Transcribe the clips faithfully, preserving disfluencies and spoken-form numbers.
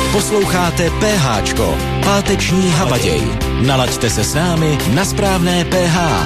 Posloucháte PHčko, páteční habaděj. Nalaďte se s námi na správné P H.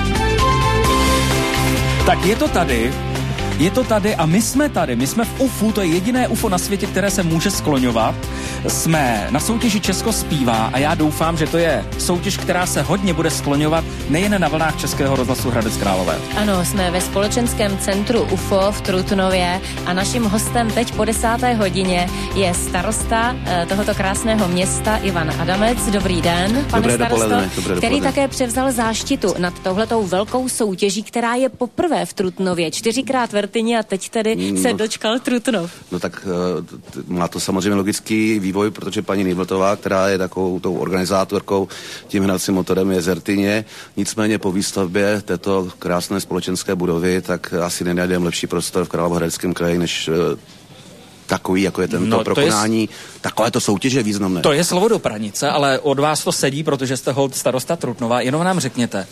Tak je to tady, je to tady a my jsme tady, my jsme v U F U, to je jediné U F O na světě, které se může skloňovat. Jsme na soutěži Česko zpívá a já doufám, že to je soutěž, která se hodně bude skloňovat nejen na vlnách Českého rozhlasu Hradec Králové. Ano, jsme ve společenském centru U F O v Trutnově a naším hostem teď po desáté hodině je starosta eh, tohoto krásného města Ivan Adamec. Dobrý den, pane dobré starosto, dopoledne, dobré který dopoledne. také převzal záštitu nad touhletou velkou soutěží, která je poprvé v Trutnově. Čtyřikrát Vrtyni a teď tedy no, se dočkal Trutnov. No tak má to samozřejmě logický vývoj, protože paní Nývletová, která je takovou tou organizátorkou, tím hnacím motorem je z Rtyně. Nicméně po výstavbě této krásné společenské budovy, tak asi nenajdeme lepší prostor v Královéhradeckém kraji, než takový, jako je tento no, pro konání takovéto soutěže významné. To je slovo do pranice, ale od vás to sedí, protože jste holt starosta Trutnova. Jenom nám řekněte,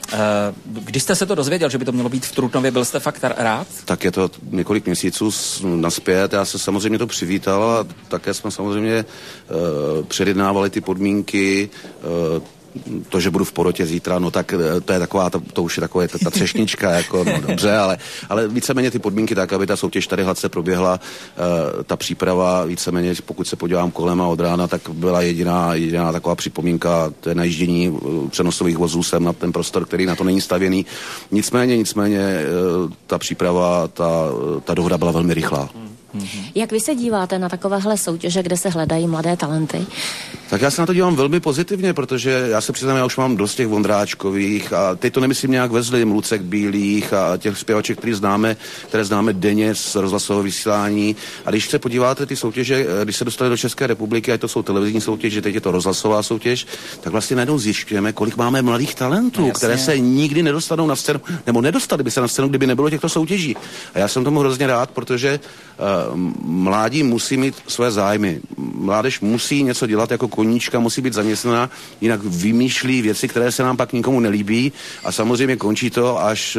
když jste se to dozvěděl, že by to mělo být v Trutnově, byl jste fakt rád? Tak je to několik měsíců naspět, já se samozřejmě to přivítal a také jsme samozřejmě uh, předjednávali ty podmínky, uh, to, že budu v porotě zítra, no tak to je taková, to, to už je takové ta, ta třešnička, jako no, dobře, ale, ale víceméně ty podmínky tak, aby ta soutěž tady hladce proběhla, uh, ta příprava víceméně, pokud se podívám kolem a od rána, tak byla jediná, jediná taková připomínka, to je najíždění uh, přenosových vozů sem na ten prostor, který na to není stavěný. Nicméně, nicméně uh, ta příprava, ta, ta dohoda byla velmi rychlá. Mm-hmm. Jak vy se díváte na takovéhle soutěže, kde se hledají mladé talenty? Tak já se na to dívám velmi pozitivně, protože já se přiznám, já už mám dost těch Vondráčkových a teď to nemyslím nějak vezli, Lucek Bílých a těch zpěvaček, který známe, které známe denně z rozhlasového vysílání. A když se podíváte ty soutěže, když se dostali do České republiky, ať to jsou televizní soutěže, teď je to rozhlasová soutěž, tak vlastně najednou zjišťujeme, kolik máme mladých talentů, no, které se nikdy nedostanou na scénu, nebo nedostali by se na scénu, kdyby nebylo těchto soutěží. A já jsem tomu hrozně rád, protože uh, mládí musí mít své zájmy. Mládež musí něco dělat jako koníčka, musí být zaměstnaná, jinak vymýšlí věci, které se nám pak nikomu nelíbí a samozřejmě končí to až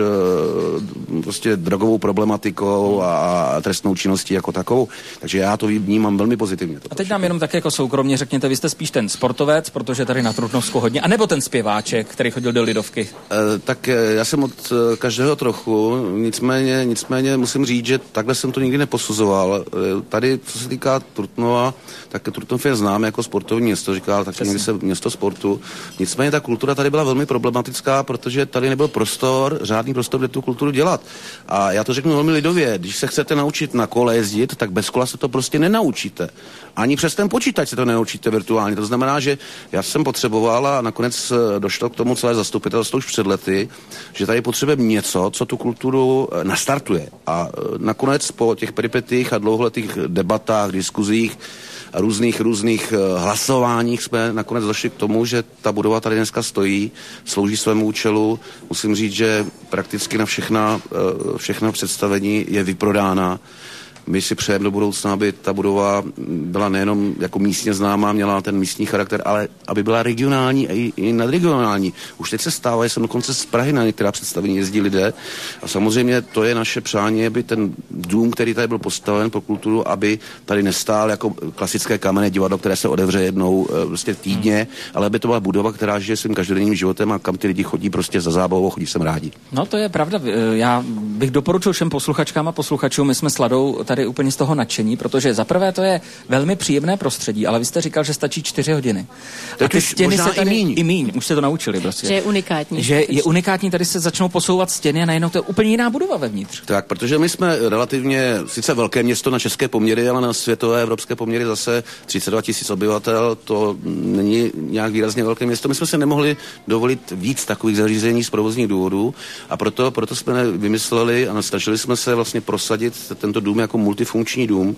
uh, prostě drogovou problematikou a trestnou činností jako takovou. Takže já to vnímám velmi pozitivně. A teď nám jenom tak jako soukromně řekněte, vy jste spíš ten sportovec, protože tady na Trutnovsku hodně, anebo ten zpěváček, který chodil do Lidovky? Uh, tak já jsem od uh, každého trochu, nicméně, nicméně musím říct, že takhle jsem to nikdy neposuzoval. Tady, co se týká Trutnova, tak Trutnov je znám jako sportovní město, říká tak někdy se město sportu. Nicméně ta kultura tady byla velmi problematická, protože tady nebyl prostor, žádný prostor, kde tu kulturu dělat. A já to řeknu velmi lidově, když se chcete naučit na kole jezdit, tak bez kola se to prostě nenaučíte. Ani přes ten počítač se to nenaučíte virtuálně. To znamená, že já jsem potřeboval a nakonec došlo k tomu celé zastupitelstvo už před lety, že tady potřebujeme něco, co tu kulturu nastartuje. A nakonec po těch peripetích a dlouholetých debatách, diskuzích a různých, různých hlasováních jsme nakonec došli k tomu, že ta budova tady dneska stojí, slouží svému účelu. Musím říct, že prakticky na všechna, všechna představení je vyprodána. My si přejeme do budoucna, aby ta budova byla nejenom jako místně známá, měla ten místní charakter, ale aby byla regionální a i, i nadregionální. Už teď se stává, jsem dokonce z Prahy na některá představení jezdí lidé a samozřejmě to je naše přání, aby ten dům, který tady byl postaven pro kulturu, aby tady nestál jako klasické kamenné divadlo, které se otevře jednou prostě týdně, hmm. ale aby to byla budova, která žije svým každodenním životem a kam ty lidi chodí prostě za zábavou, chodí sem rádi. No to je pravda. Já bych doporučil všem posluchačkám a posluchačům, my jsme s Ladou tady úplně z toho nadšení, protože zaprvé to je velmi příjemné prostředí, ale vy jste říkal, že stačí čtyři hodiny. A ty stěny se tady i míň. i míň, už jste to naučili prostě. Že je unikátní. Že je unikátní, tady se začnou posouvat stěny a najednou to je úplně jiná budova vevnitř. Tak, protože my jsme relativně, sice velké město na české poměry, ale na světové evropské poměry zase třicet dva tisíc obyvatel, to není nějak výrazně velké město. My jsme se nemohli dovolit víc takových zařízení z provozních důvodů a proto, proto jsme vymysleli a snažili jsme se vlastně prosadit tento dům jako multifunkční dům.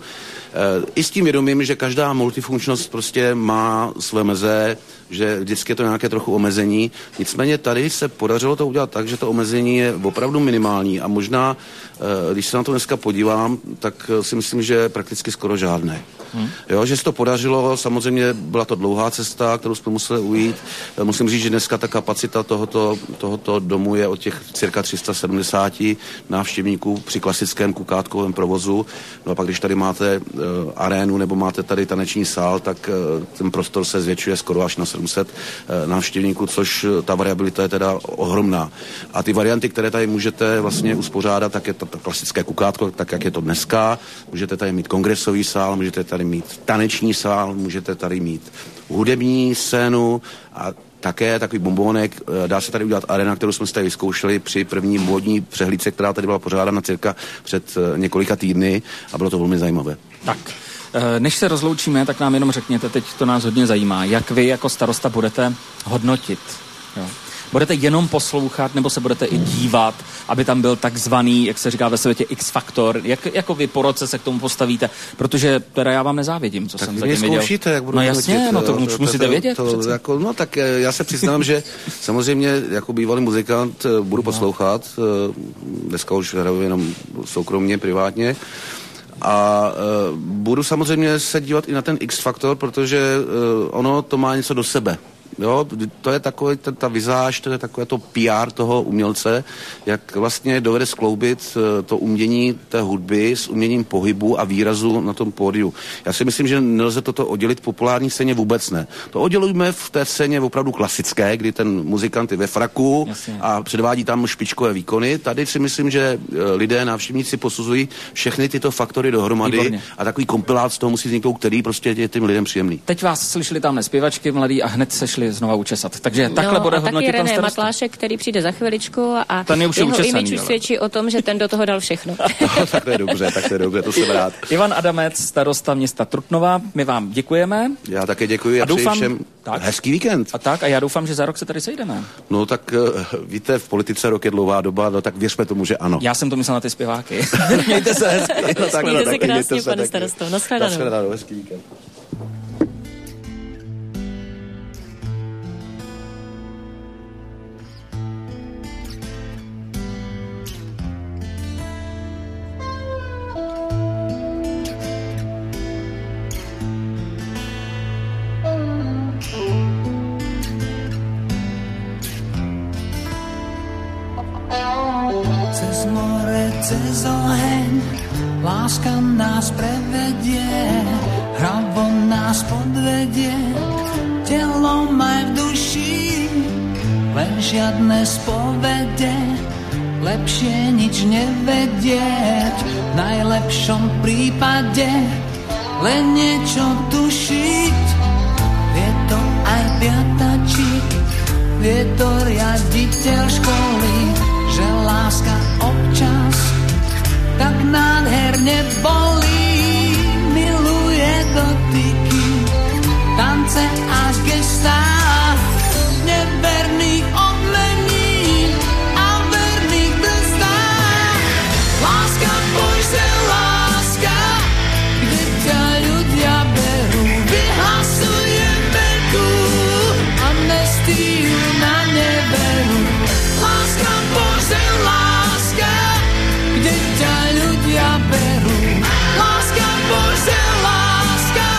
I s tím vědomím, že každá multifunkčnost prostě má své meze, že vždycky je to nějaké trochu omezení. Nicméně tady se podařilo to udělat tak, že to omezení je opravdu minimální a možná, když se na to dneska podívám, tak si myslím, že prakticky skoro žádné. Hmm. Jo, že se to podařilo, samozřejmě byla to dlouhá cesta, kterou jsme museli ujít. Musím říct, že dneska ta kapacita tohoto, tohoto domu je od těch cirka tři sta sedmdesát návštěvníků při klasickém kukátkovém provozu. No a pak, když tady máte uh, arénu nebo máte tady taneční sál, tak uh, ten prostor se zvětšuje skoro až na sedm set uh, návštěvníků, což uh, ta variabilita je teda ohromná. A ty varianty, které tady můžete vlastně uspořádat, tak je to, to klasické kukátko, tak jak je to dneska. Můžete tady mít kongresový sál, můžete tady mít taneční sál, můžete tady mít hudební scénu a také takový bombonek. Dá se tady udělat arena, kterou jsme si tady vyzkoušeli při první módní přehlídce, která tady byla pořádána cirka před několika týdny a bylo to velmi zajímavé. Tak, než se rozloučíme, tak nám jenom řekněte, teď to nás hodně zajímá, jak vy jako starosta budete hodnotit. Jo. Budete jenom poslouchat, nebo se budete i dívat, aby tam byl takzvaný, jak se říká ve světě, X-faktor. Jak, jako vy po roce se k tomu postavíte? Protože teda já vám nezávidím, co tak jsem zatím viděl. Zkoušíte, jak budu no jasně, hodnotit, no to, to, to musíte to, vědět. To, to, jako, no tak já se přiznám, že samozřejmě jako bývalý muzikant budu poslouchat. Dneska už hraju jenom soukromně, privátně. A uh, budu samozřejmě se dívat i na ten X-faktor, protože uh, ono to má něco do sebe. Jo, to je takový, ta, ta vizáž, to je takové to P R toho umělce, jak vlastně dovede skloubit to umění té hudby s uměním pohybu a výrazu na tom pódiu. Já si myslím, že nelze toto oddělit v populární scéně, vůbec ne. To oddělujeme v té scéně opravdu klasické, kdy ten muzikant je ve fraku Jasně. a předvádí tam špičkové výkony. Tady si myslím, že lidé, návštěvníci posuzují všechny tyto faktory dohromady Výborně. A takový kompilát z toho musí vzniknout, který prostě je těm lidem příjemný. Teď vás slyšeli tamhle zpěvačky mladí a hned se šli znova učesat. Takže takhle no, bude a hodnotit taky pan René starosta. Matlášek, který přijde za chviličku a ten je už jeho učesaný, image už ale. svědčí o tom, že ten do toho dal všechno. No, tak to je dobře, tak to je dobře, to jsem rád. Ivan Adamec, starosta města Trutnova, my vám děkujeme. Já také děkuji a, a doufám, přeji všem tak. hezký víkend. A tak, a já doufám, že za rok se tady sejdeme. No tak víte, v politice rok je dlouhá doba, no tak věřme tomu, že ano. Já jsem to myslel na ty zpěváky. Mějte se hezky. No, tak, mějte no, se krásně, pane starosto. Naschledanou. Naschledanou, hezký víkend. Cez more, cez oheň, láska nás prevedie, hravo nás podvedie, telo maj v duši, len žiadne spovede, lepšie nič nevedieť, v najlepšom prípade len niečo tušiť, vie to aj piatačík, vie to riaditeľ školy, že láska občas tak nádherne bolí, miluje dotyky, tance a gestá, neverných odmení a verných trestá. Láska, boj se, láska, kde ťa ľudia berú, vyhlasuje veľkú amnestiu na neveru. Láska, Bože, láska, kde ťa ľudia berú. Láska, Bože, láska.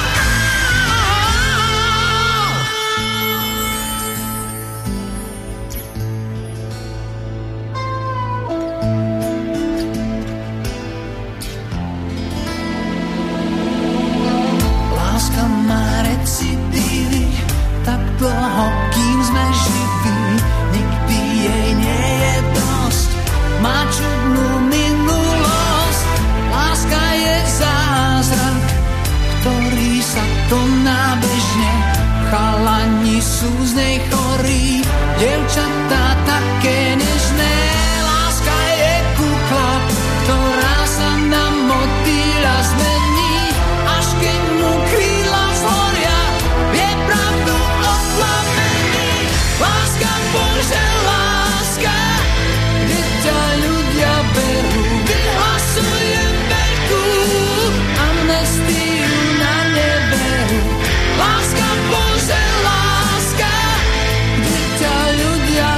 Láska má recidívy, tak dlho, kým sme živí, nikdy jej nie je dosť, má čudnú minulosť. Láska je zázrak, ktorý sa koná bežne, chalani sú z nej chorí, dievčatá také nežné. Láska je kukla, ktorá sa na motýľa zmení, až keď mu krídla zhoria, vie pravdu o plamení. Láska, Bože, láska, kde ťa ľudia berú, vyhlasujem veľkú amnestiu na neveru. Láska, Bože, láska, kde ťa ľudia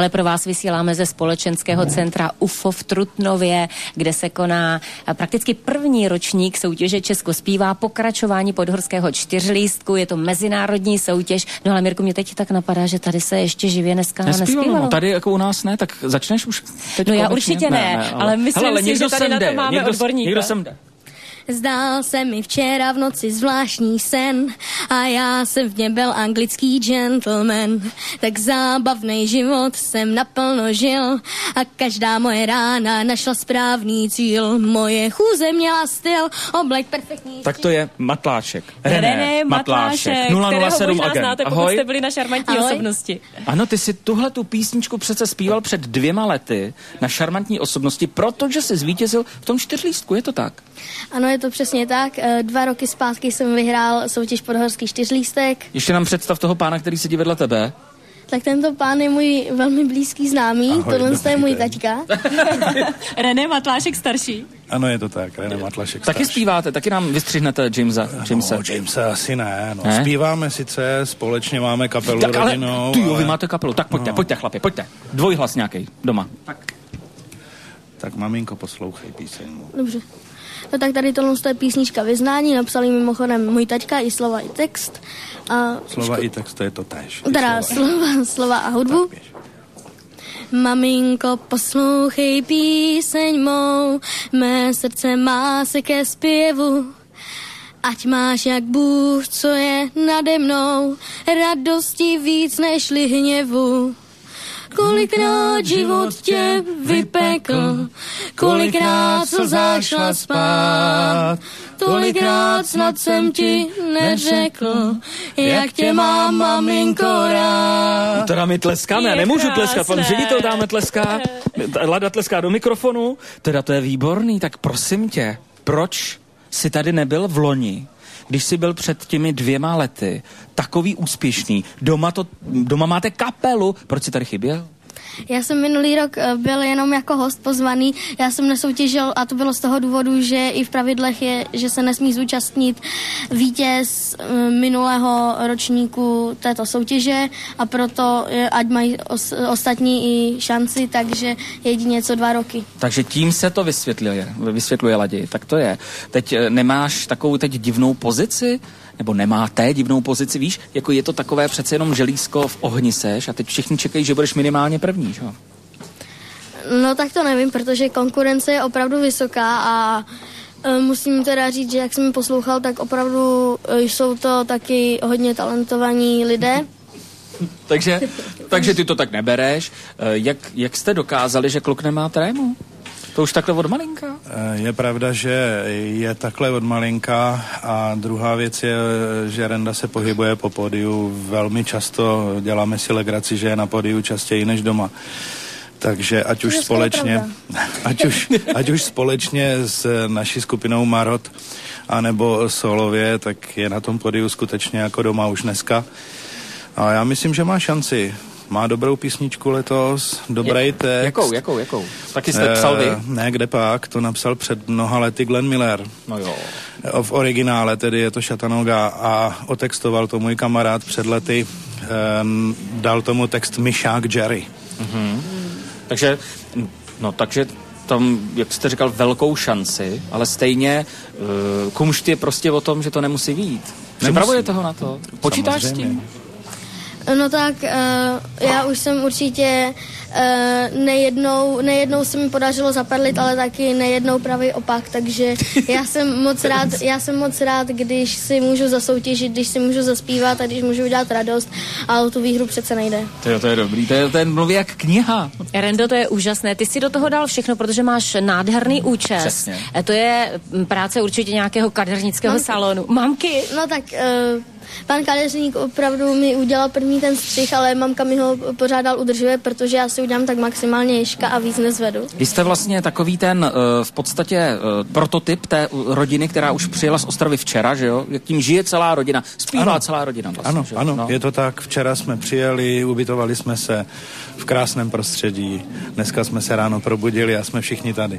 ale pro vás vysíláme ze společenského centra U F O v Trutnově, kde se koná prakticky první ročník soutěže Česko zpívá, pokračování podhorského čtyřlístku, je to mezinárodní soutěž. No ale Mirku, mě teď tak napadá, že tady se ještě živě dneska nespívalo. No, tady jako u nás ne, tak začneš už teď. No já určitě ne, ne, ne ale, ale myslím hele, si, že tady na to máme někdo, odborníka. Někdo sem jde. Zdál se mi včera v noci zvláštní sen a já jsem v něm byl anglický gentleman. Tak zábavnej život jsem naplno žil a každá moje rána našla správný cíl. Moje chůze měla styl, oblek perfektní. Tak to je Matlášek. René, René Matlášek, nula nula sedm agent. Znáte, pokud Ahoj. Jste byli na Šarmantní Ahoj. Osobnosti. Ano, ty si tuhle tu písničku přece zpíval před dvěma lety na Šarmantní osobnosti, protože jsi zvítězil v tom čtyřlístku, je to tak? Ano, je to přesně tak. Dva roky zpátky jsem vyhrál soutěž podhorský čtyřlístek. Ještě nám představ toho pána, který sedí vedle tebe. Tak tento pán je můj velmi blízký známý, Ahoj, tohle je můj taťka. René Matlášek starší. Ano, je to tak, René Matlášek starší. Taky zpíváte, taky nám vystřihnete Jamesa. Jamesa. No, Jamesa asi ne, no. ne? Zpíváme sice, společně máme kapelu tak, rodinou. Ty jo, ale... vy máte kapelu, tak pojďte, no. pojďte chlapi, pojďte. Dvojhlas nějaký doma. Tak. Tak maminko, poslouchej píseň. Dobře. No tak tady tohle je písnička Vyznání, napsali mimochodem můj taťka i slova i text. A slova i text, to je to též. Teda slova, slova, slova a hudbu. Maminko, poslouchej píseň mou, mé srdce má se ke zpěvu. Ať máš jak Bůh, co je nade mnou, radosti víc nežli hněvu. Kolikrát život tě vypekl, kolikrát slzách šla spát, tolikrát snad jsem ti neřekl, jak tě mám, maminko, rád. No teda my tleskáme, já nemůžu tleskat, pan ředitel dáme tleská, Lada tleská do mikrofonu, teda to je výborný, tak prosím tě, proč jsi tady nebyl v loni, když jsi byl před těmi dvěma lety takový úspěšný, doma, to, doma máte kapelu, proč jsi tady chyběl? Já jsem minulý rok byl jenom jako host pozvaný, já jsem nesoutěžil a to bylo z toho důvodu, že i v pravidlech je, že se nesmí zúčastnit vítěz minulého ročníku této soutěže a proto ať mají os, ostatní i šanci, takže jedině co dva roky. Takže tím se to vysvětluje, vysvětluje Ladi, tak to je. Teď nemáš takovou teď divnou pozici? Nebo nemáte divnou pozici, víš? Jako je to takové přece jenom želízko v ohni seš a teď všichni čekají, že budeš minimálně první, že? No tak to nevím, protože konkurence je opravdu vysoká a e, musím teda říct, že jak jsem poslouchal, tak opravdu e, jsou to taky hodně talentovaní lidé. takže, takže ty to tak nebereš. E, jak, jak jste dokázali, že kluk nemá trému? To už takhle od malinka? Je pravda, že je takhle od malinka a druhá věc je, že Renda se pohybuje po pódiu velmi často, děláme si legraci, že je na pódiu častěji než doma. Takže ať už společně, ať už, ať už společně s naší skupinou Marot, anebo solově, tak je na tom pódiu skutečně jako doma už dneska. A já myslím, že má šanci. Má dobrou písničku letos, dobrý text. Jakou, jakou, jakou? Taky jste psal vy? E, ne, kde pak, to napsal před mnoha lety Glenn Miller. No jo. V originále tedy je to Chattanooga a otextoval to můj kamarád před lety, e, dal tomu text Myšák Jerry. Mm-hmm. Takže, no takže tam, jak jste říkal, velkou šanci, ale stejně uh, kumšt je prostě o tom, že to nemusí vyjít. Připravuje toho na to? Počítáš Samozřejmě. s tím? No tak uh, já už jsem určitě uh, nejednou, nejednou se mi podařilo zapadlit, ale taky nejednou pravý opak, takže já jsem moc rád, já jsem moc rád, když si můžu zasoutěžit, když si můžu zaspívat a když můžu udělat radost, ale tu výhru přece nejde. To je, to je dobrý, to je, to je mluví jak kniha. Rendo, to je úžasné, ty si do toho dal všechno, protože máš nádherný účes. Přesně. To je práce určitě nějakého kadeřnického Mám... salonu. Mamky? No tak... Uh, Pan kadeřník opravdu mi udělal první ten střih, ale mamka mi ho pořád dál udržuje, protože já si udělám tak maximálně ježka a víc nezvedu. Vy jste vlastně takový ten uh, v podstatě uh, prototyp té rodiny, která už přijela z Ostravy včera, že jo? Jak tím žije celá rodina, zpívá ano. celá rodina vlastně. Ano, že? ano, no. je to tak. Včera jsme přijeli, ubytovali jsme se v krásném prostředí. Dneska jsme se ráno probudili a jsme všichni tady.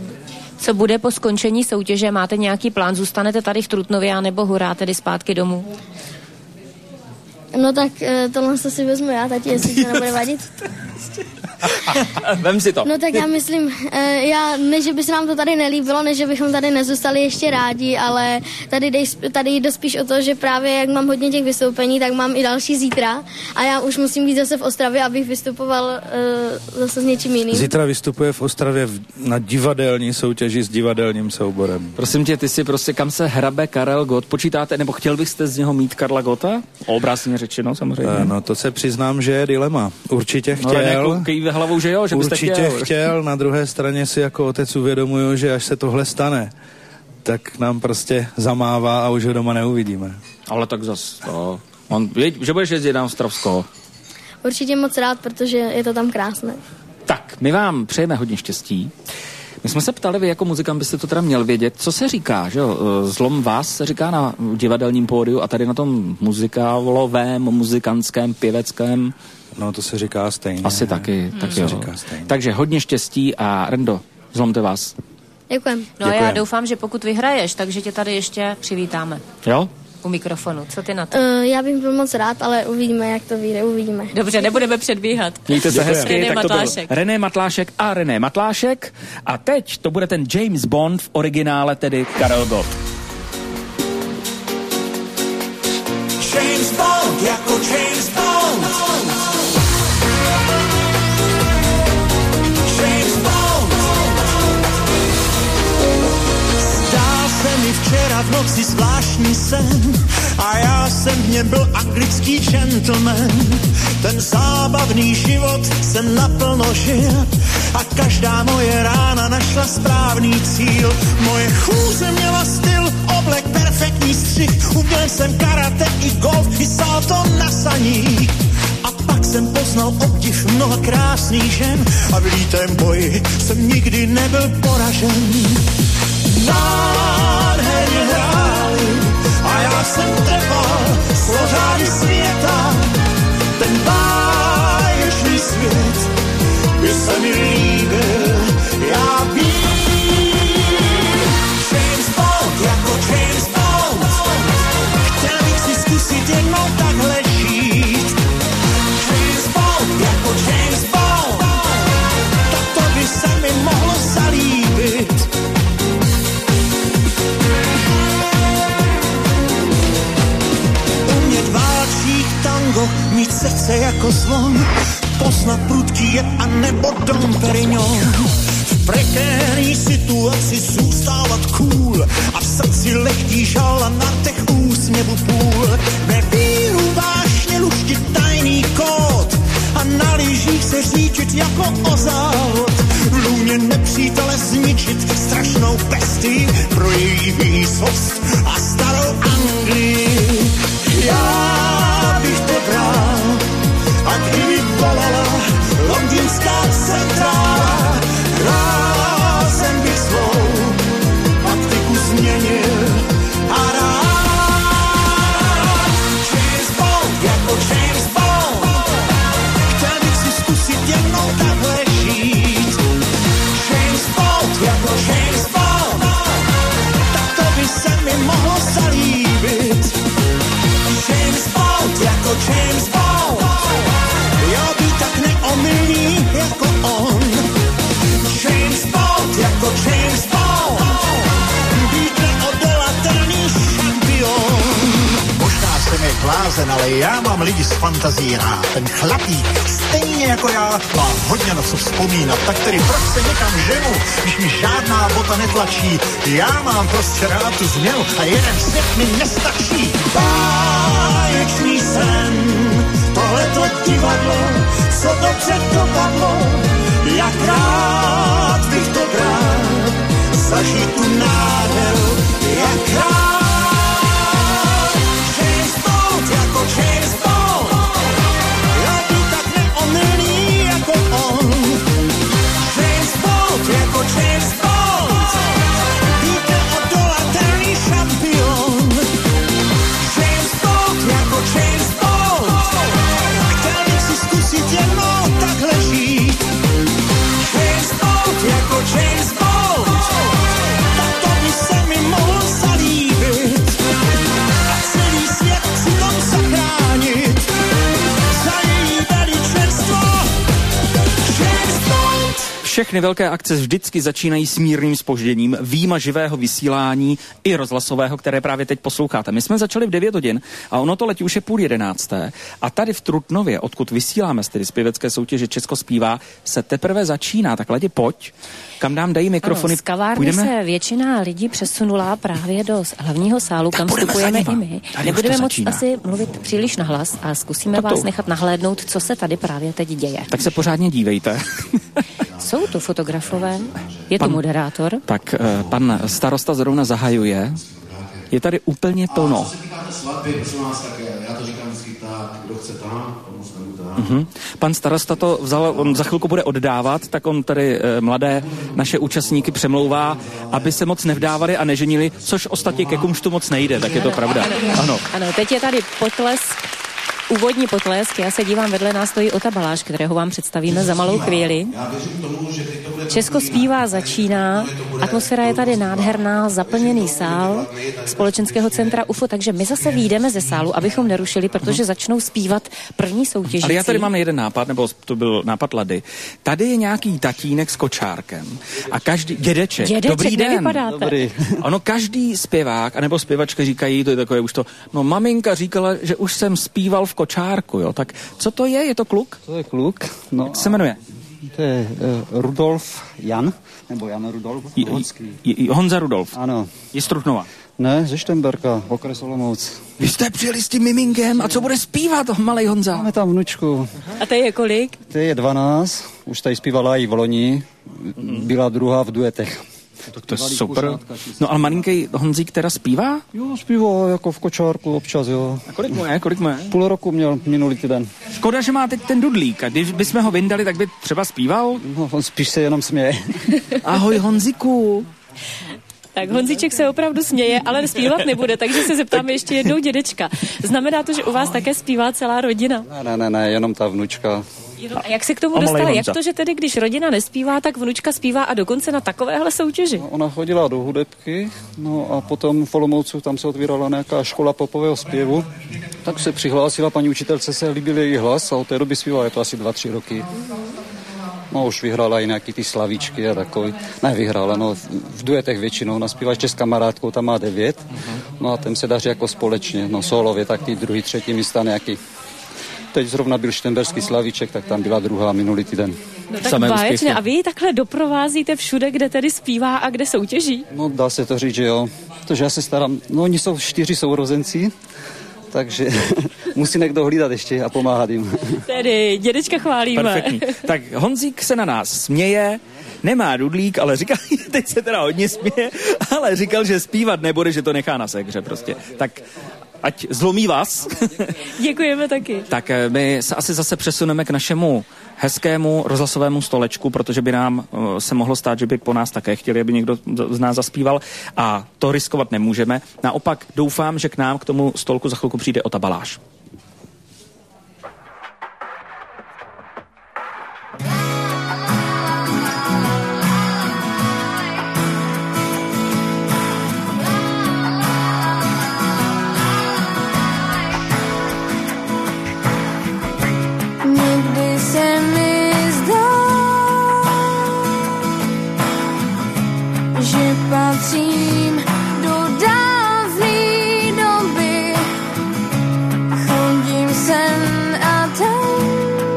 Co bude po skončení soutěže? Máte nějaký plán? Zůstanete tady v Trutnově, anebo hurá tedy zpátky domů? No tak tohle si vezmu já, tati, jestli to nebude vadit. Vem si to. No tak já myslím, eh, já, ne, že by se nám to tady nelíbilo, ne, že bychom tady nezůstali ještě rádi, ale tady, dej, tady jde spíš o to, že právě jak mám hodně těch vystoupení, tak mám i další zítra a já už musím být zase v Ostravě, abych vystupoval uh, zase s něčím jiným. Zítra vystupuje v Ostravě v, na divadelní soutěži s divadelním souborem. Prosím tě, ty si prostě kam se hrabe Karel Gott, počítáte, nebo chtěl byste z něho mít Karla Gotta? Obrazně řečeno, samozřejmě. E, no to se přiznám, že je dilema. Určitě chtěl. No, jako kýve hlavou, že jo, že byste určitě chtěl. Určitě chtěl, na druhé straně si jako otec uvědomuju, že až se tohle stane, tak nám prostě zamává a už ho doma neuvidíme. Ale tak zas, to... On, je, že budeš jezdit na Ostravsko. Určitě moc rád, protože je to tam krásné. Tak, my vám přejeme hodně štěstí. My jsme se ptali, vy jako muzikant byste to teda měl vědět, co se říká, že jo? Zlom vás se říká na divadelním pódiu a tady na tom muzikálovém, muzikantském, pěveckém. No to se říká stejně. Asi taky, hmm. tak to jo. Se říká stejně. Takže hodně štěstí a Rendo, zlomte vás. Děkujem. No a já doufám, že pokud vyhraješ, takže tě tady ještě přivítáme. Jo? U mikrofonu. Co ty na to? Uh, já bych byl moc rád, ale uvidíme, jak to vyjde, uvidíme. Dobře, nebudeme předbíhat. Mějte se hezky, René tak to byl Matlášek. René Matlášek a René Matlášek. A teď to bude ten James Bond v originále, tedy Karel Gott. James Bond, jako James Bond. James Bond. Zdál se mi včera v noci zvláštní sen a já jsem v něm byl anglický gentleman. Ten zábavný život jsem naplno žil a každá moje rána našla správný cíl. Moje chůze měla styl, oblek, perfektní střih. Uměl jsem karate i golf, i salto na saních. A pak jsem poznal obdiv mnoha krásných žen a v lítém boji jsem nikdy nebyl poražen. Nádherně hráli a já jsem trval slořády světa. Ten báječný svět by se mi líbil, já vím. James Bond, jako James Bond. Chtěl bych si zkusit jednou takhle žít. James Bond, jako James Bond. Tak to by se mi mohlo zalíbit. Umět válčík, tango, mít srdce jako zvon, poznat prudký jed a nebo Dom Perignon. V prekérní situaci zůstávat cool a v srdci lehký žal a na těch úsměvu půl. Ve víru vášně luštit tajný kód a na lyžích se říčit jako o závod. V lůně nepřítele zničit strašnou pestii pro její výsost a starou Anglii. Já bych to bral, a kdyby volala londýnská centrála, rázem bych svou taktiku změnil a rád. James Bond, jako James Bond. Chtěl bych si zkusit jednou takhle žít. James Bond, jako James Bond. Tak to by se mi mohlo zalíbit. James Bond, jako James Bond. Já být tak neomylný jako on. James Bond, jako James Bond. Být neodolatelný šampion. Možná jsem je blázen, ale já mám lidi s fantazí rád. Ten chlapík, stejně jako já, má hodně na co vzpomínat. Tak tedy proč se někam ženu, když mi žádná bota netlačí? Já mám prostě rád tu změnu a jeden svět mi nestačí. Báječný sen, tohleto divadlo, co dobře dopadlo, jak rád bych to bral, zažít tu nádheru, jak rád. James Bond, jako James Bond, já být tak neomylný jako on. James Bond, jako James Bond, být neodolatelný šampion. James Bond, jako James Bond, chtěl bych si zkusit jednou takhle žít. James Bond. Všechny velké akce vždycky začínají s mírným zpožděním, výjima živého vysílání i rozhlasového, které právě teď posloucháte. My jsme začali v devět hodin a ono to letí už je půl jedenácté a tady v Trutnově, odkud vysíláme z tedy zpěvecké soutěže Česko zpívá, se teprve začíná. Tak Ladě, pojď, kam nám dají mikrofony. Ano, z kavárny Půjdeme? se většina lidí přesunula právě do hlavního sálu, tak kam vstupujeme i my. Tady Nebudeme moc začíná. asi mluvit příliš nahlas a zkusíme Tato. vás nechat nahlédnout, co se tady právě teď děje. Tak se pořádně dívejte. Jsou to fotografové, je to Pan- moderátor. Tak uh, pan starosta zrovna zahajuje. Je tady úplně plno. Co se týká té svatby, prosím vás, tak já to říkám vždycky tak, kdo chce tam, komu se tam. Mm-hmm. Pan starosta to vzal, on za chvilku bude oddávat, tak on tady e, mladé naše účastníky přemlouvá, aby se moc nevdávali a neženili, což ostatně ke kumštu moc nejde, tak je to pravda. Ano. Ano, teď je tady potlesk, úvodní potlesk, já se dívám, vedle nás stojí Ota Baláš, kterého vám představíme za malou chvíli. Česko zpívá začíná, atmosféra je tady nádherná, zaplněný sál společenského centra U F O, takže my zase vyjdeme ze sálu, abychom nerušili, protože začnou zpívat první soutěžící. Ale já tady mám jeden nápad, nebo to byl nápad Lady. Tady je nějaký tatínek s kočárkem a každý, dědeček, Dědeček, dobrý den. nevypadáte. Dobrý. Ono každý zpěvák, anebo zpěvačka říkají, to je takové už to, no maminka říkala, že už jsem zpíval v kočárku, jo, tak co to je, je to kluk? To je kluk, no. Jak se jmenuje? To je uh, Rudolf Jan, nebo Jan Rudolf Honský. Honza Rudolf. Ano. Je z Trutnova. Ne, ze Štemberka, okres Olomouc. Vy jste přijeli s tím miminkem a co bude zpívat, malej Honza? Máme tam vnučku. A to je kolik? To je dvanáct, už tady zpívala i v loni, byla druhá v duetech. Tak to je super. No ale malinký Honzík teda zpívá? Jo, zpívá jako v kočárku občas, jo. A kolik mu je, kolik mu je? Půl roku měl minulý týden. Škoda, že má teď ten dudlík a když bychom ho vyndali, tak by třeba zpíval? No, on spíš se jenom směje. Ahoj Honziku. Tak Honzíček se opravdu směje, ale zpívat nebude, takže se zeptáme ještě jednou dědečka. Znamená to, že u vás také zpívá celá rodina? Ne, ne, ne, ne, jenom ta vnučka. A jak se k tomu dostala? Jak to, že tedy, když rodina nespívá, tak vnučka zpívá a dokonce na takovéhle soutěži? No, ona chodila do hudebky, no a potom v Olomoucu tam se otvírala nějaká škola popového zpěvu, tak se přihlásila, paní učitelce se líbil její hlas a od té doby zpívala, je to asi dva, tři roky. No už vyhrála i nějaký ty slavíčky a takový. Ne, vyhrála, no v duetech většinou. Ona zpívá ještě s kamarádkou, tam má devět. No a ten se daří jako společně. No solově, tak ty druhý, třetí místa nějaký. Teď zrovna byl štemberský slavíček, tak tam byla druhá minulý týden. No tak báječně. A vy ji takhle doprovázíte všude, kde tedy zpívá a kde soutěží? No dá se to říct, že jo. Protože já se starám, no oni jsou čtyři sourozenci, takže musí někdo hlídat ještě a pomáhat jim. Tedy, dědečka chválíme. Perfektní. Tak Honzík se na nás směje, nemá dudlík, ale říkal, teď se teda hodně směje, ale říkal, že zpívat nebude, že to nechá na sekře prostě. Tak ať zlomí vás. Děkujeme taky. Tak my se asi zase přesuneme k našemu hezkému rozhlasovému stolečku, protože by nám uh, se mohlo stát, že by po nás také chtěli, aby někdo z nás zaspíval a to riskovat nemůžeme. Naopak doufám, že k nám k tomu stolku za chvilku přijde Ota Baláš. Nikdy se mi zdá, že patřím do dávné doby. Chodím sem a tam,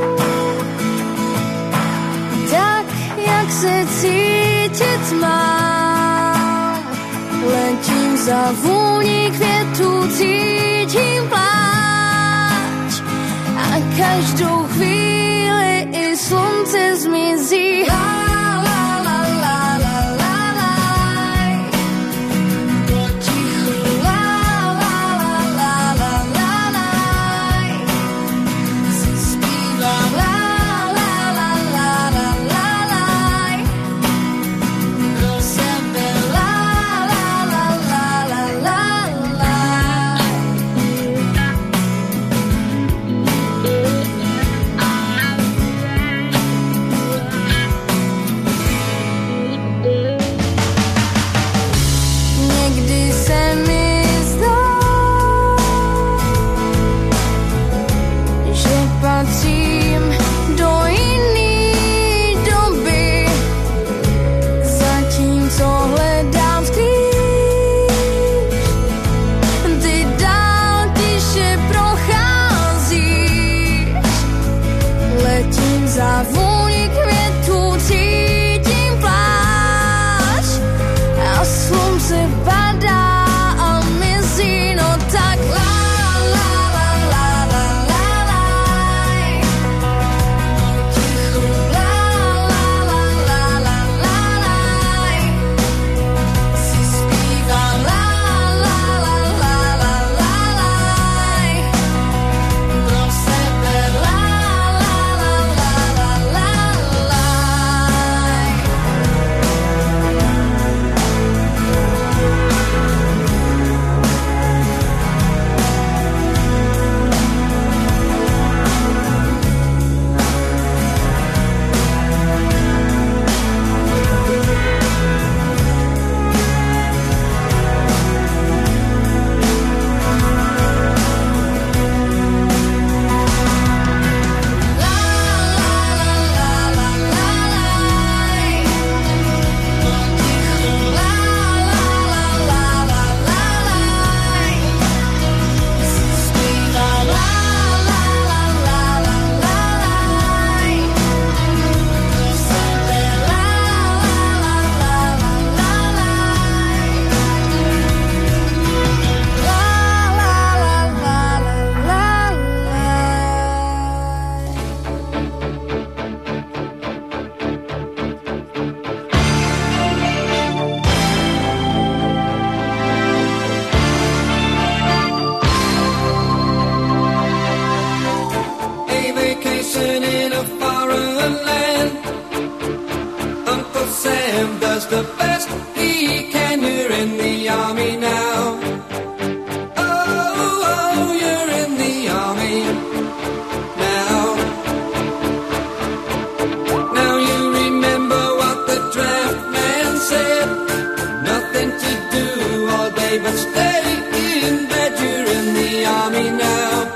tak jak se cítit mám. Letím za vůní květů, cítím pláč a každou chvíli i slunce zmizí. La, la, la, la, la, la, la. Potichu, la, la, la, la, la, la, la. Si zpívám, la, la, la, la, la, la, la. Pro sebe, la, la, la, la, la, la, la. Sam does the best he can. You're in the army now. Oh, oh, you're in the army now. Now you remember what the draft man said. Nothing to do all day but stay in bed. You're in the army now.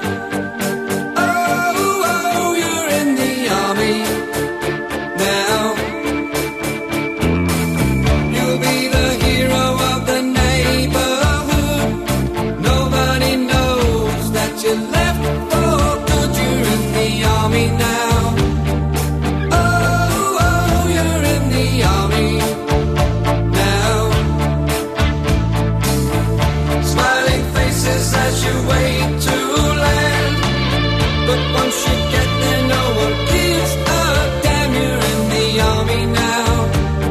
Oh, oh, you're in the army now. You'll be the hero of the neighborhood. Nobody knows that you left for good. You're in the army now. Oh, oh, you're in the army now. Smiling faces as you wait to land. But once you get there, no one gives a damn. You're in the army now.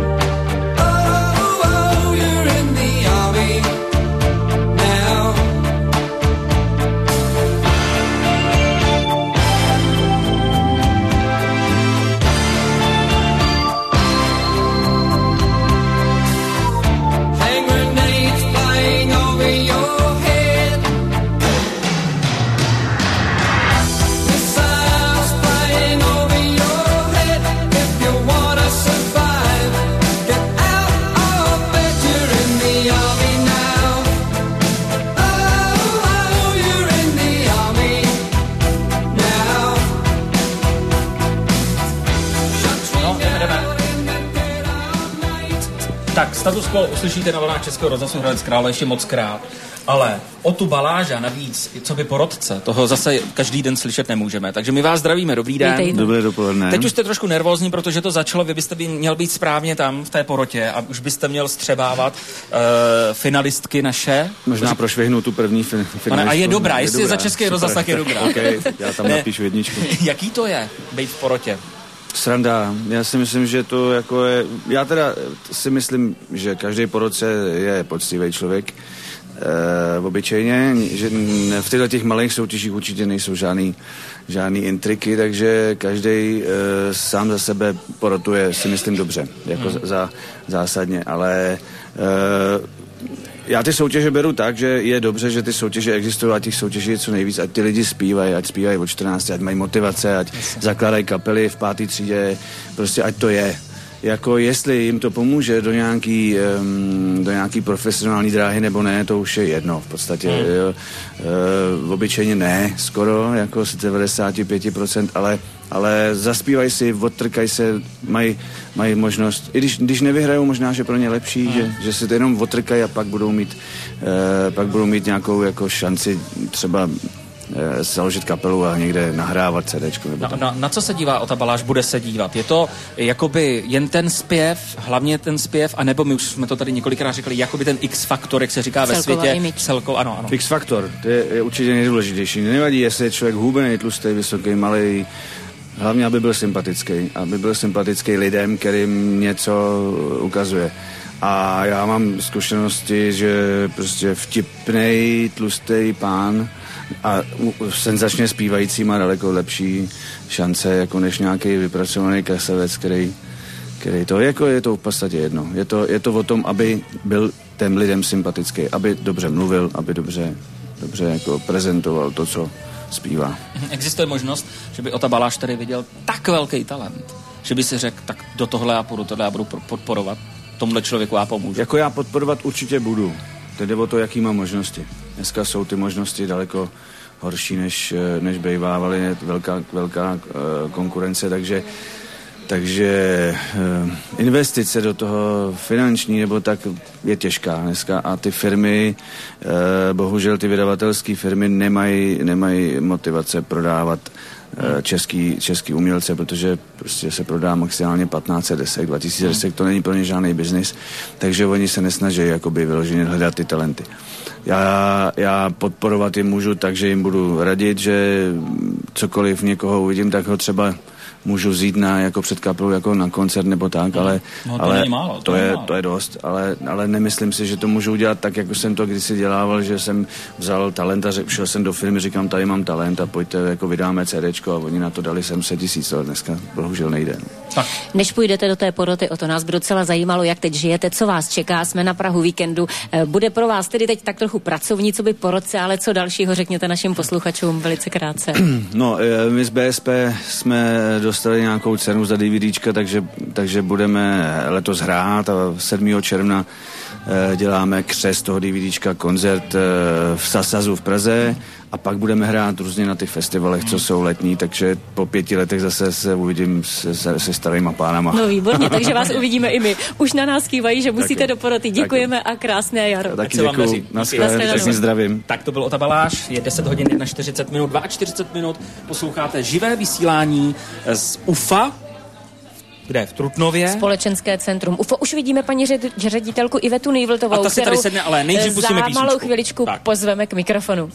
Oh, oh, you're in the army now. Hand grenades flying over your head. Missiles flying over your head. If you wanna survive, get out of bed. You're in the army now. Oh, oh, you're in the army now. No, jdeme, jdeme. Tak, status quo uslyšíte na vlnách Českého rozhlasu Hradec Králové ještě moc krát, ale o tu Baláža navíc, co by porodce, toho zase každý den slyšet nemůžeme. Takže my vás zdravíme, dobrý den. Vítejte. Dobré dopoledne. Teď už jste trošku nervózní, protože to začalo, vy byste by měl být správně tam v té porotě a už byste měl střebávat uh, finalistky naše. Možná prošvihnu tu první fin- finalistu. A je dobrá, jestli je za Český super. rozhlas, tak je dobrá. Okay, já tam Ne. napíšu jedničku. Jaký to je, být v porotě? Sranda. Já si myslím, že to jako je... Já teda si myslím, že každý po roce je poctivý člověk. E, obyčejně, že v těchto těch malých soutěžích určitě nejsou žádný, žádný intriky, takže každý e, sám za sebe porotuje, si myslím, dobře, jako hmm. za, zásadně, ale e, já ty soutěže beru tak, že je dobře, že ty soutěže existují a těch soutěží je co nejvíc, ať ty lidi zpívají, ať zpívají od čtrnácti, ať mají motivace, ať zakládají kapely v páté třídě, prostě ať to je. Jako jestli jim to pomůže do nějaký, um, do nějaký profesionální dráhy nebo ne, to už je jedno v podstatě. Hmm. Jo. E, obyčejně ne, skoro, jako z devadesát pět procent, ale, ale zaspívají si, odtrkají se, mají, mají možnost, i když, když nevyhrajou, možná, že pro ně lepší, hmm. že, že si to jenom odtrkají a pak budou mít, e, pak budou mít nějakou jako šanci třeba založit kapelu a někde nahrávat CDčko. Nebo na, na, na co se dívá Ota Baláž, bude se dívat? Je to jakoby jen ten zpěv, hlavně ten zpěv, anebo my už jsme to tady několikrát řekli, jakoby ten X-faktor, jak se říká ve Celková světě. image. Celko, ano, ano. X-faktor, to je, je určitě nejdůležitější. Nevadí, jestli je člověk hubený, tlustý, vysoký, malý, hlavně, aby byl sympatický. Aby byl sympatický lidem, kterým něco ukazuje. A já mám zkušenosti, že prostě vtipnej, tlustý pán a senzačně zpívající má daleko lepší šance, jako než nějaký vypracovaný kasavec, který, který to, jako je to v podstatě jedno. Je to, je to o tom, aby byl těm lidem sympatický, aby dobře mluvil, aby dobře, dobře jako prezentoval to, co zpívá. Existuje možnost, že by Ota Baláž tady viděl tak velký talent, že by si řekl, tak do tohle já půjdu, tohle já budu podporovat, tomhle člověku já pomůžu. Jako já podporovat určitě budu. Teď jde o to, jaký má možnosti. Dneska jsou ty možnosti daleko horší, než, než bývávaly, je velká, velká uh, konkurence, takže, takže uh, investice do toho finanční nebo tak je těžká dneska a ty firmy, uh, bohužel ty vydavatelské firmy nemají, nemají motivace prodávat uh, český, český umělce, protože prostě se prodá maximálně patnáct set desek, dva tisíce desek, to není pro ně žádný biznis, takže oni se nesnaží jakoby vyloženě hledat ty talenty. Já, já podporovat je můžu, takže jim budu radit, že cokoliv někoho uvidím, tak ho třeba můžu vzít na, jako před kapelou, jako na koncert nebo tak, ale, no, to, ale málo, to, to, je, málo. to je dost, ale, ale nemyslím si, že to můžu udělat tak, jako jsem to kdysi dělával, že jsem vzal talent a šel jsem do firmy, říkám, tady mám talent a pojďte, jako vydáme CDčko a oni na to dali sedm set tisíc, ale dneska bohužel nejde. Tak. Než půjdete do té poroty, o to nás by docela zajímalo, jak teď žijete, co vás čeká, jsme na prahu víkendu. Bude pro vás tedy teď tak trochu pracovní, co by po roce, ale co dalšího řekněte našim posluchačům velice krátce. No, my z B S P jsme dostali nějakou cenu za DVDčka, takže, takže budeme letos hrát a sedmého června děláme křest toho DVDčka, koncert v Sasazu v Praze a pak budeme hrát různě na těch festivalech, co jsou letní, takže po pěti letech zase se uvidím se, se, se starýma pánama. No výborně, takže vás uvidíme i my. Už na nás kývají, že musíte taky, do poroty. Děkujeme taky. A krásné jaro. Taky děkuju, naschledanou, pěkně zdravím. Tak to byl Otabaláš, je deset hodin čtyřicet minut, čtyřicet dva minut, posloucháte živé vysílání z U F A, kde? V Trutnově. Společenské centrum U F O. Už vidíme paní řed, ředitelku Ivetu Nejvltovou, a ta si tady sedne, ale nejdřív pustíme písničku. Za malou chviličku tak. pozveme k mikrofonu.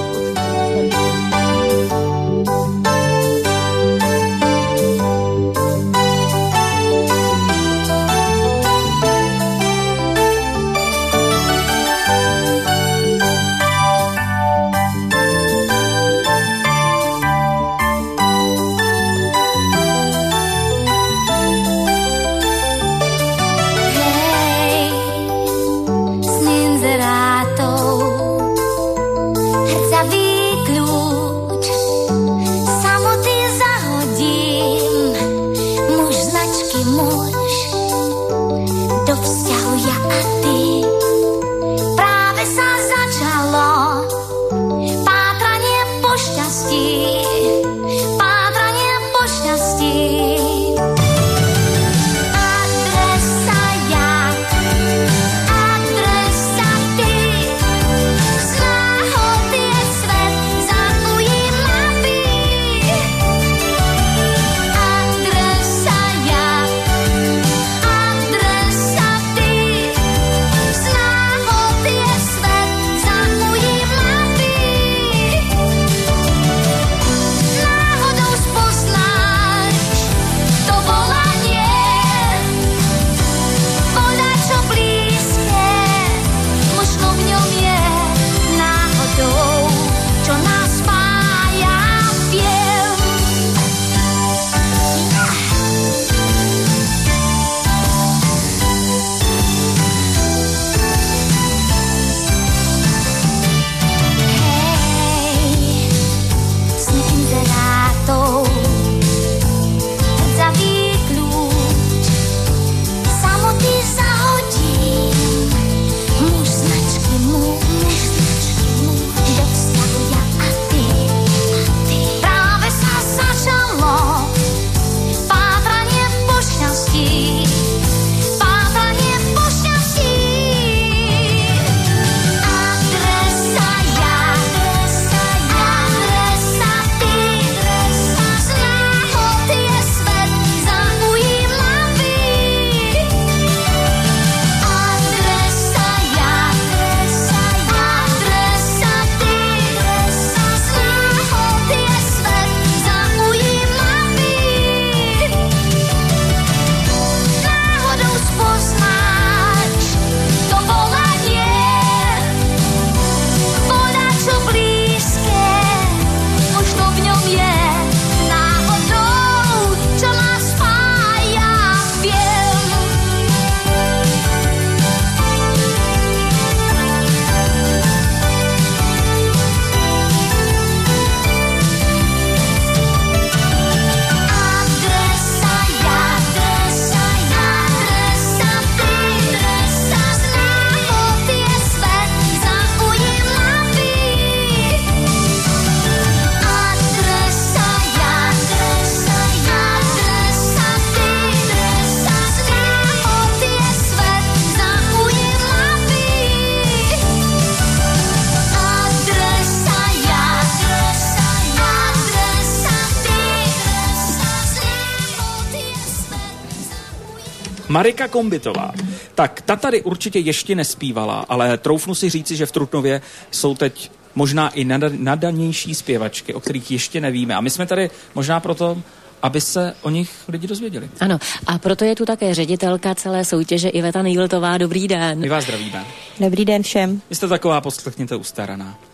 Marika Kombitová. Tak ta tady určitě ještě nespívala, ale troufnu si říci, že v Trutnově jsou teď možná i nadanější zpěvačky, o kterých ještě nevíme. A my jsme tady možná proto, aby se o nich lidi dozvěděli. Ano, a proto je tu také ředitelka celé soutěže Iveta Nejvltová. Dobrý den. My vás zdravíme. Dobrý den všem. Vy jste taková, poslechněte, ustaraná.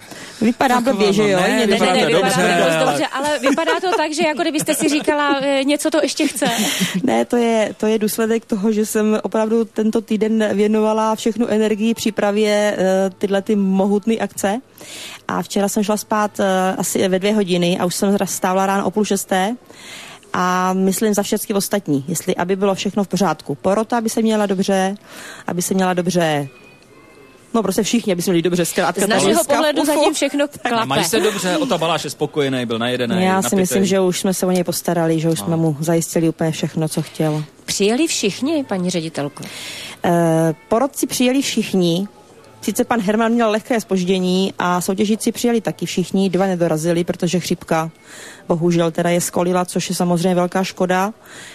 Vypadá blbě, že jo? Ne, Ne, ne, vypadá ne, to vypadá dobře, to dost ale- dobře, ale vypadá to tak, že jako kdybyste si říkala, e, něco to ještě chce. Ne, to je, to je důsledek toho, že jsem opravdu tento týden věnovala všechnu energii přípravě e, tyhle ty mohutné akce. A včera jsem šla spát e, asi ve dvě hodiny a už jsem stávala ráno o půl šesté. A myslím za všechny ostatní, jestli aby bylo všechno v pořádku. Porota by se měla dobře, aby se měla dobře. No prostě všichni, aby jsme měli dobře zkrátka. Z našeho pohledu zatím všechno klape. Mají se dobře, Ota Baláš je spokojený, byl najedený, Já si napitej. myslím, že už jsme se o něj postarali, že už jsme mu zajistili úplně všechno, co chtěl. Přijeli všichni, paní ředitelko? E, porodci přijeli všichni. Sice pan Herman měl lehké zpoždění a soutěžíci přijeli taky všichni, dva nedorazili, protože chřipka bohužel teda je skolila, což je samozřejmě velká škoda,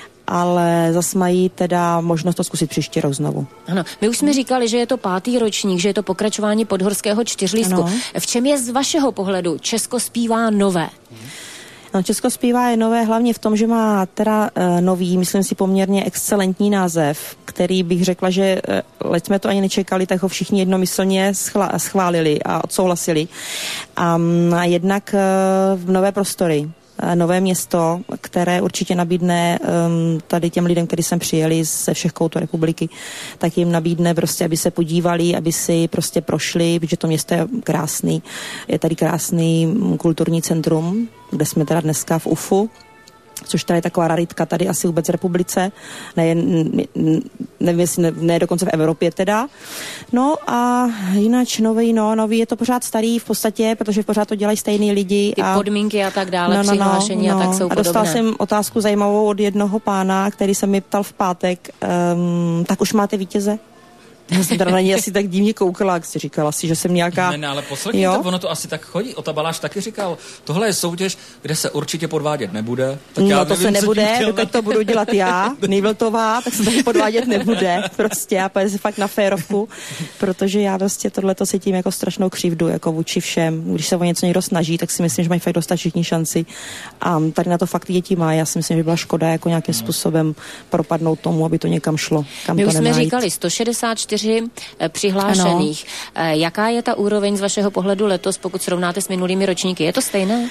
ale zas mají teda možnost to zkusit příští rok znovu. Ano, my už jsme říkali, že je to pátý ročník, že je to pokračování podhorského čtyřlístku. Ano. V čem je z vašeho pohledu Česko zpívá nové? No, Česko zpívá je nové hlavně v tom, že má teda e, nový, myslím si poměrně excelentní název, který bych řekla, že e, leč jsme to ani nečekali, tak ho všichni jednomyslně schla, schválili a odsouhlasili. A m, jednak e, v nové prostory. Nové město, které určitě nabídne um, tady těm lidem, kteří sem přijeli ze všech koutů republiky, tak jim nabídne prostě, aby se podívali, aby si prostě prošli, protože to město je krásný. Je tady krásný kulturní centrum, kde jsme teda dneska v UFu, což tady je taková raritka tady asi vůbec v republice, ne, nevím, jestli ne, ne dokonce v Evropě teda. No a jinak nový, no, nový je to pořád starý v podstatě, protože pořád to dělají stejný lidi. Ty a podmínky a tak dále, no, no, přihlášení no, a tak jsou a dostal podobné. jsem otázku zajímavou od jednoho pána, který se mi ptal v pátek, um, tak už máte vítěze? Já jsem teda na něj asi tak divně koukala, jak si říkala si, že jsem nějaká... Ne, ne, ale poslechněte, Jo? ono to asi tak chodí. Ota Baláš taky říkal, tohle je soutěž, kde se určitě podvádět nebude. Tak já No to nevím, se co tím nebude, chtěl dokud na- to budu dělat já, Nejvltová, tak se tady podvádět nebude. Prostě já pojď fakt na férovku, protože já prostě tohleto cítím jako strašnou křivdu, jako vůči všem. Když se o něco někdo snaží, tak si myslím, že mají fakt dostat všichni šanci. A tady na to fakt děti má. Já si myslím, že by byla škoda jako nějakým způsobem propadnout tomu, aby to někam šlo. Kam My to už jsme nemá jít. říkali sto šedesát čtyři přihlášených. Ano. Jaká je ta úroveň z vašeho pohledu letos, pokud srovnáte s minulými ročníky? Je to stejné?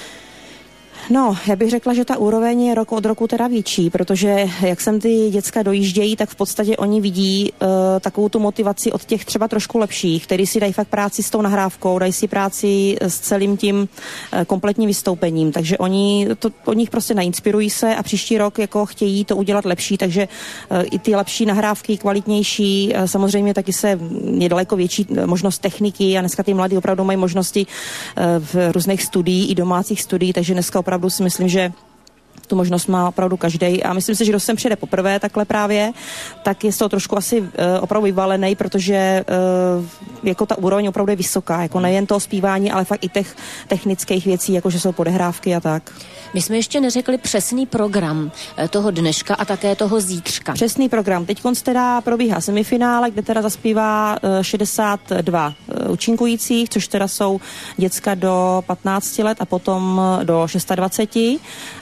No, já bych řekla, že ta úroveň je rok od roku teda větší, protože jak sem ty děcka dojíždějí, tak v podstatě oni vidí uh, takovou tu motivaci od těch třeba trošku lepších, který si dají fakt práci s tou nahrávkou, dají si práci s celým tím uh, kompletním vystoupením, takže oni to, od nich prostě nainspirují se a příští rok jako chtějí to udělat lepší, takže uh, i ty lepší nahrávky, kvalitnější, uh, samozřejmě taky se je daleko větší možnost techniky a dneska ty mladí opravdu mají možnosti uh, v různých studií i domácích studií, takže dneska opravdu si myslím, že tu možnost má opravdu každý a myslím si, že kdo sem přijde poprvé takhle právě, tak je z toho trošku asi uh, opravdu vyvalený, protože uh, jako ta úroveň opravdu je vysoká, jako nejen toho zpívání, ale fakt i těch technických věcí, jako že jsou podehrávky a tak. My jsme ještě neřekli přesný program eh, toho dneška a také toho zítřka. Přesný program. Teď teda probíhá semifinále, kde teda zaspívá uh, šedesát dva uh, účinkujících, což teda jsou děcka do patnácti let a potom uh, do dvaceti šesti.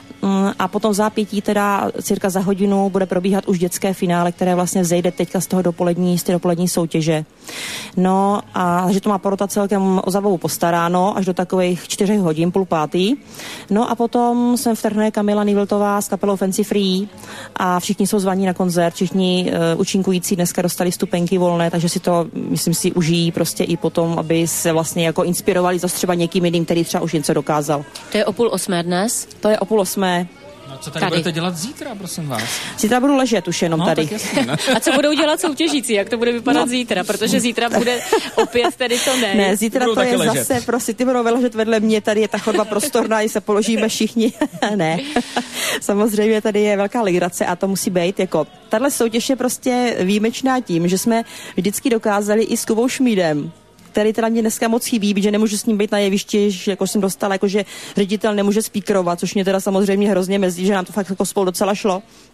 A potom v zápětí teda cirka za hodinu bude probíhat už dětské finále, které vlastně vzejde teďka z toho dopolední, z té dopolední soutěže. No a že to má porota celkem o zábavu postaráno, až do takových čtyřech hodin, půl pátý. No a potom sem vtrhne Kamila Nejvltová s kapelou Fancy Free a všichni jsou zvaní na koncert, všichni uh, účinkující dneska dostali vstupenky volné, takže si to, myslím si, užijí prostě i potom, aby se vlastně jako inspirovali zase třeba někým jiným, který třeba už něco dokázal. To je o půl osmé dnes? To je o půl osmé. No, co tady, Tady. budete dělat zítra, prosím vás? Zítra budu ležet už jenom No, tady. tak jasně, ne? A co budou dělat soutěžící? Jak to bude vypadat no. zítra? Protože zítra bude opět tedy to ne. Ne, zítra Budou to je taky ležet. zase, prostě ty budou vyležet vedle mě, tady je ta chodba prostorná, i se položíme všichni. Ne, samozřejmě tady je velká legrace a to musí být jako, tahle soutěž je prostě výjimečná tím, že jsme vždycky dokázali i s Kubou Šmídem, který teda mě dneska moc chybí, protože nemůžu s ním být na jevišti, že jako jsem dostala, jako že ředitel nemůže speakerovat, což mě teda samozřejmě hrozně mrzí, že nám to fakt jako spolu docela šlo.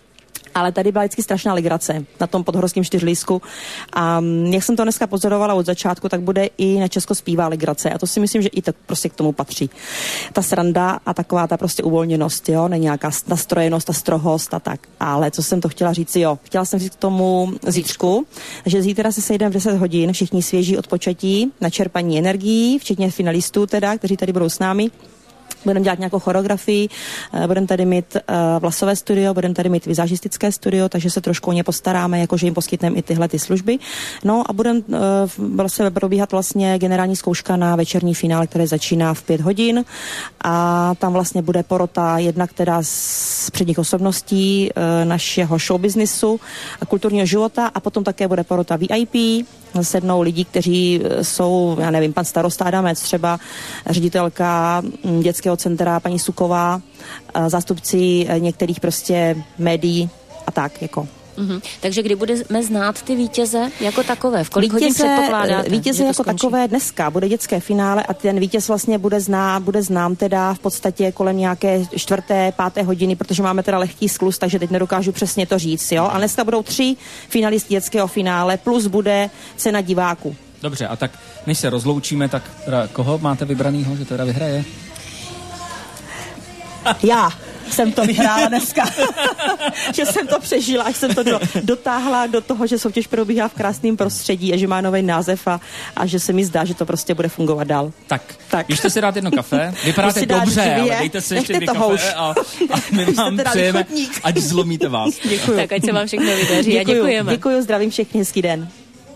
Ale tady byla vždycky strašná legrace na tom podhorském čtyřlístku. A jak jsem to dneska pozorovala od začátku, tak bude i na Česko zpívá legrace. A to si myslím, že i to prostě k tomu patří. Ta sranda a taková ta prostě uvolněnost, jo, není nějaká nastrojenost, ta strohost a tak. Ale co jsem to chtěla říct, jo, chtěla jsem říct k tomu zítřku, že zítra se sejdeme v deset hodin, všichni svěží odpočatí, na čerpaní energií, včetně finalistů teda, kteří tady budou s námi. Budeme dělat nějakou choreografii, budeme tady mít uh, vlasové studio, budeme tady mít vizážistické studio, takže se trošku o ně postaráme, jakože jim poskytneme i tyhle ty služby. No a budeme uh, vlastně probíhat vlastně generální zkouška na večerní finále, které začíná v pět hodin a tam vlastně bude porota jedna, která z předních osobností uh, našeho showbiznisu, kulturního života a potom také bude porota V I P, sednou lidí, kteří jsou, já nevím, pan starosta Adamec, třeba ředitelka dětského centra paní Suková, zástupci některých prostě médií a tak, jako. Mm-hmm. Takže kdy budeme znát ty vítěze jako takové? V kolik hodin předpokládáte? Vítěze jako skončí? Takové dneska bude dětské finále a ten vítěz vlastně bude, zná, bude znám teda v podstatě kolem nějaké čtvrté, páté hodiny, protože máme teda lehký skluz, takže teď nedokážu přesně to říct, jo. A dneska budou tři finalisti dětského finále, plus bude cena diváků. Dobře, a tak než se rozloučíme, tak teda koho máte vybranýho, že teda vyhraje? Já jsem to vyhrála dneska. Že jsem to přežila, až jsem to do, dotáhla do toho, že soutěž probíhá v krásném prostředí a že má nový název a, a že se mi zdá, že to prostě bude fungovat dál. Tak, tak. Běžte si dát jedno kafe. Vypadáte dobře, ale dejte si ještě dvě kafe a, a my vám přejeme, ať zlomíte vás. Děkuju. Tak ať se vám všechno vydaří a děkujeme. Děkuju, zdravím všechny, hezký den.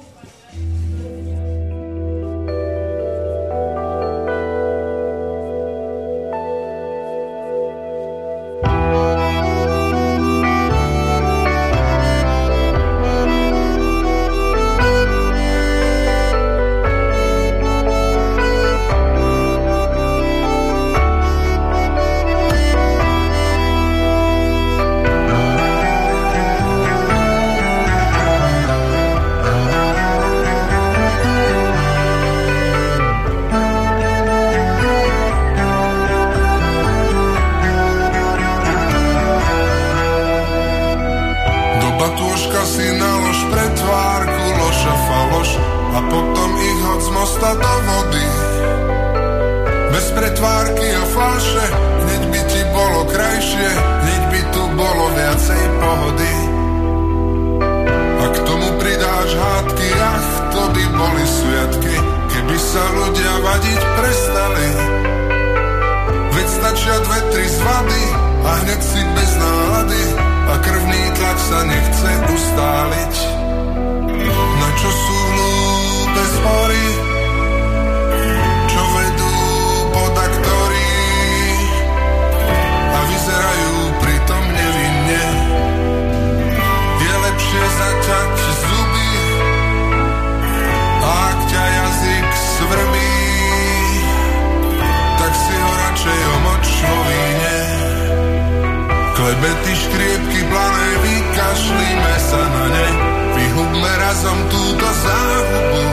Klebety, škriepky, plané, vykašlíme sa na ne, vyhubme razom túto záhubu.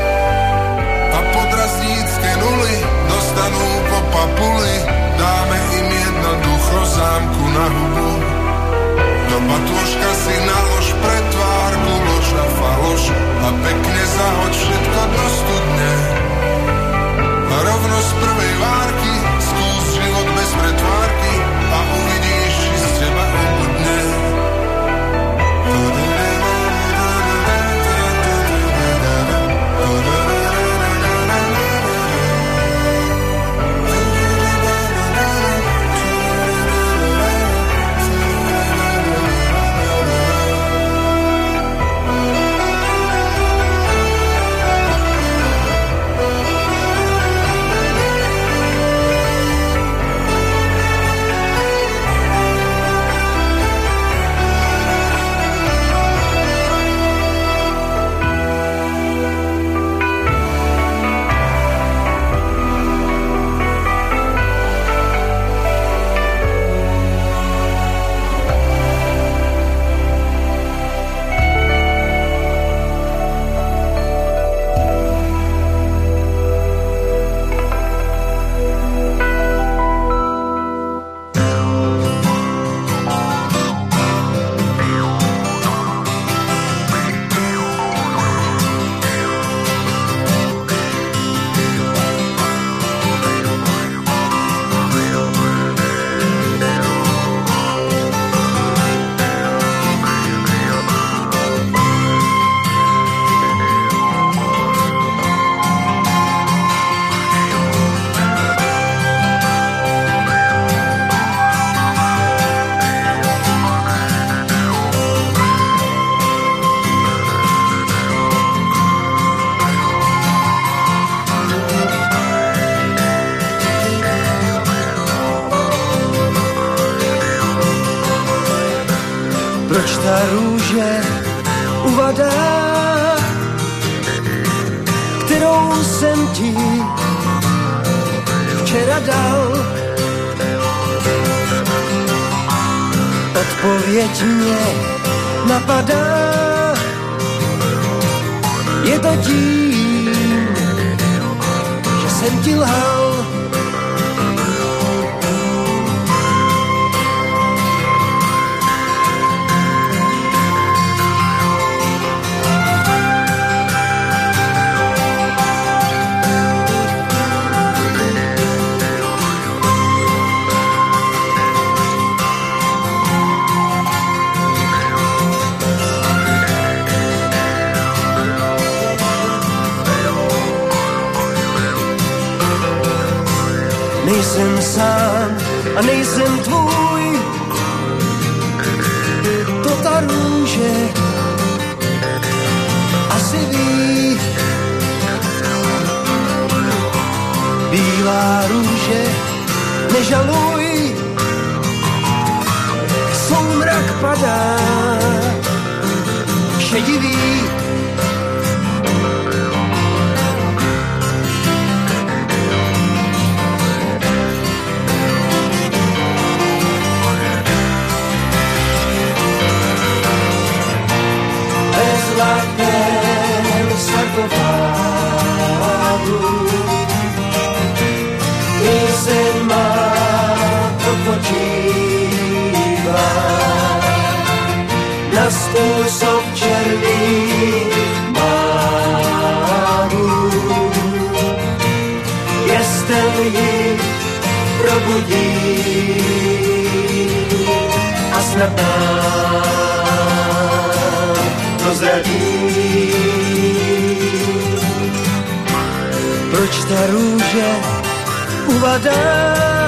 A podraznícke nuly dostanú po papuli, dáme im jednoducho zámku na hubu. Do batôžka si nalož pre tvárku, lož a faloš a pekne zahoď všetko do studne. A rovno z prvej várky skús život bez pretvárky a uvidíš, či z teba obudne. jsem ti včera dal. Odpověď mě napadá, je to tím, že jsem ti lhal. Nejsem sám a nejsem tvůj, to ta růže asi ví. Bílá růže, nežaluj, soumrak padá, šedivý. Zlatém sarkofágu píseň má odpočívá na způsob černý mágu. Jestem ji probudí a snad prozradí. Proč ta růže uvadá?